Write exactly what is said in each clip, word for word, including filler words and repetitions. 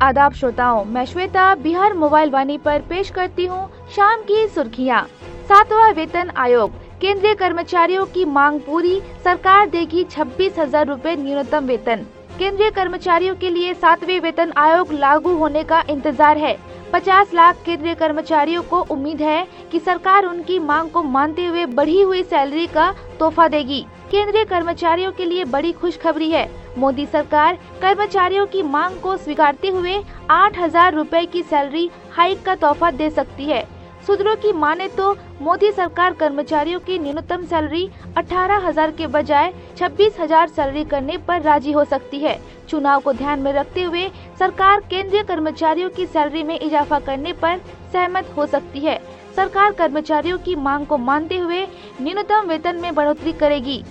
आदाब श्रोताओं, मैं श्वेता बिहार मोबाइल वाणी पर पेश करती हूँ शाम की सुर्खियाँ। सातवां वेतन आयोग, केंद्रीय कर्मचारियों की मांग पूरी, सरकार देगी छब्बीस हजार रूपए न्यूनतम वेतन। केंद्रीय कर्मचारियों के लिए सातवें वेतन आयोग लागू होने का इंतजार है। पचास लाख केंद्रीय कर्मचारियों को उम्मीद है कि सरकार उनकी मांग को मानते हुए बढ़ी हुई सैलरी का तोहफा देगी। केंद्रीय कर्मचारियों के लिए बड़ी खुशखबरी है। मोदी सरकार कर्मचारियों की मांग को स्वीकारते हुए आठ हजार रूपए की सैलरी हाइक का तोहफा दे सकती है। सूत्रों की माने तो मोदी सरकार कर्मचारियों की न्यूनतम सैलरी अठारह हजार के बजाय छब्बीस हजार सैलरी करने पर राजी हो सकती है। चुनाव को ध्यान में रखते हुए सरकार केंद्रीय कर्मचारियों की सैलरी में इजाफा करने पर सहमत हो सकती है। सरकार कर्मचारियों की मांग को मानते हुए न्यूनतम वेतन में बढ़ोतरी करेगी।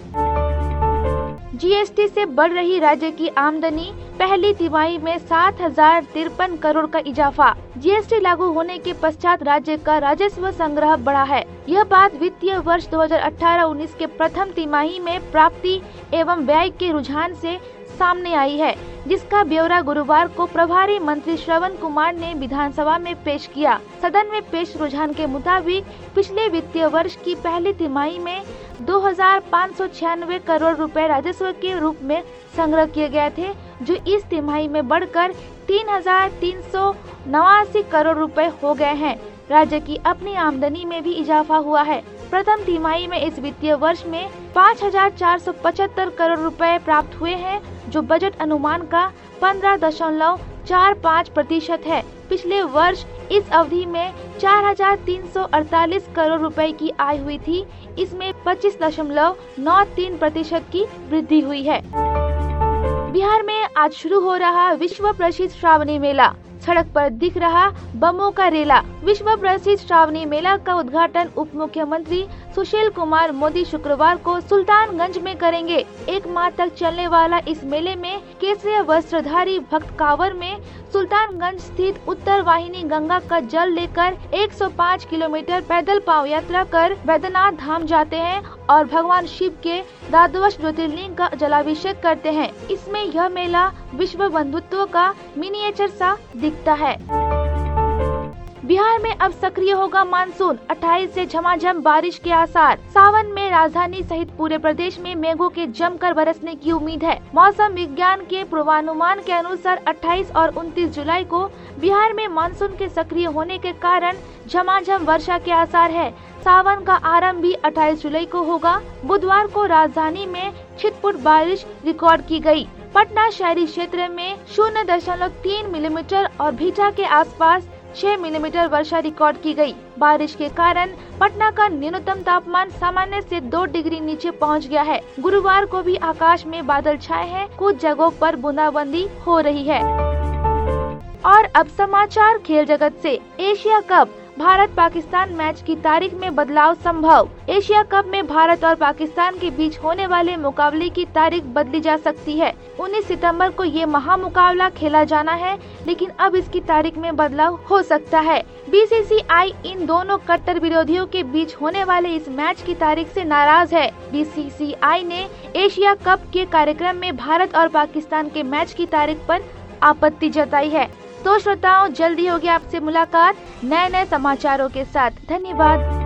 जीएसटी से बढ़ रही राज्य की आमदनी, पहली तिमाही में सात हजार तिरपन करोड़ का इजाफा। जीएसटी लागू होने के पश्चात राज्य का राजस्व संग्रह बढ़ा है। यह बात वित्तीय वर्ष दो हज़ार अठारह उन्नीस के प्रथम तिमाही में प्राप्ति एवं व्यय के रुझान से सामने आई है, जिसका ब्यौरा गुरुवार को प्रभारी मंत्री श्रवण कुमार ने विधानसभा में पेश किया। सदन में पेश रुझान के मुताबिक पिछले वित्तीय वर्ष की पहली तिमाही में दो हजार पाँच सौ छियानवे करोड़ रुपए राजस्व के रूप में संग्रह किए गए थे, जो इस तिमाही में बढ़कर तीन हजार तीन सौ नवासी करोड़ रुपए हो गए हैं। राज्य की अपनी आमदनी में भी इजाफा हुआ है। प्रथम तिमाही में इस वित्तीय वर्ष में पाँच हजार चार सौ पचहत्तर करोड़ रुपए प्राप्त हुए हैं, जो बजट अनुमान का पंद्रह दशमलव चार पाँच प्रतिशत है। पिछले वर्ष इस अवधि में चार हजार तीन सौ अड़तालीस करोड़ रुपए की आय हुई थी। इसमें पच्चीस दशमलव नौ तीन प्रतिशत की वृद्धि हुई है। बिहार में आज शुरू हो रहा विश्व प्रसिद्ध श्रावणी मेला, सड़क पर दिख रहा बमों का रेला। विश्व प्रसिद्ध श्रावणी मेला का उद्घाटन उप मुख्यमंत्री सुशील कुमार मोदी शुक्रवार को सुल्तानगंज में करेंगे। एक माह तक चलने वाला इस मेले में केसरिया वस्त्रधारी भक्त कांवर में सुल्तानगंज स्थित उत्तर वाहिनी गंगा का जल लेकर एक सौ पाँच किलोमीटर पैदल पाव यात्रा कर वैद्यनाथ धाम जाते हैं और भगवान शिव के द्वादश ज्योतिर्लिंग का जलाभिषेक करते हैं। इसमें यह मेला विश्व बंधुत्व का मिनिएचर सा दिखता है। बिहार में अब सक्रिय होगा मानसून, अट्ठाईस से झमाझम बारिश के आसार। सावन में राजधानी सहित पूरे प्रदेश में मेघों के जमकर बरसने की उम्मीद है। मौसम विज्ञान के पूर्वानुमान के अनुसार अट्ठाईस और उनतीस जुलाई को बिहार में मानसून के सक्रिय होने के कारण झमाझम वर्षा के आसार है। सावन का आरंभ भी अट्ठाईस जुलाई को होगा। बुधवार को राजधानी में छिटपुट बारिश रिकॉर्ड की गई। पटना शहरी क्षेत्र में शून्य दशमलव तीन मिलीमीटर और भीटा के आसपास छह मिलीमीटर वर्षा रिकॉर्ड की गई। बारिश के कारण पटना का न्यूनतम तापमान सामान्य से दो डिग्री नीचे पहुंच गया है। गुरुवार को भी आकाश में बादल छाए हैं, कुछ जगहों पर बूंदाबांदी हो रही है। और अब समाचार खेल जगत से। Asia cup, Bharat Pakistan match की तारीख में बदलाव संभव। एशिया कप में भारत और पाकिस्तान के बीच होने वाले मुकाबले की तारीख बदली जा सकती है। उन्नीस सितंबर को ये महामुकाबला खेला जाना है, लेकिन अब इसकी तारीख में बदलाव हो सकता है। बीसीसीआई इन दोनों कट्टर विरोधियों के बीच होने वाले इस मैच की तारीख से नाराज है। बीसीसीआई ने एशिया कप के कार्यक्रम में भारत और पाकिस्तान के मैच की तारीख पर आपत्ति जताई है। तो श्रोताओं, जल्दी होगी आपसे मुलाकात नए नए समाचारों के साथ। धन्यवाद।